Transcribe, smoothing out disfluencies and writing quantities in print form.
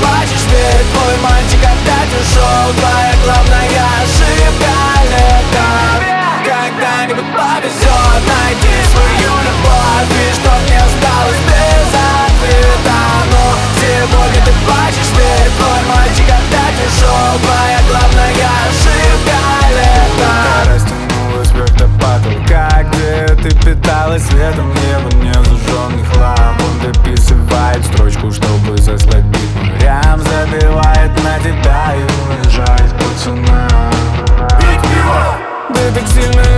плачешь, ведь твой мальчик опять ушел. Твоя главная ошибка летом. Когда-нибудь повезет найти свою любовь, и что мне осталось без ответа. Но сегодня ты плачешь, ведь твой мальчик опять ушел. Твоя главная ошибка летом. Растянулась вверх до потолка, где ты питалась светом неба, незажженных ламп. Он дописывает строчку, чтобы заслать бит морям, забивает на тебя и уезжает пацана. Ты так сильно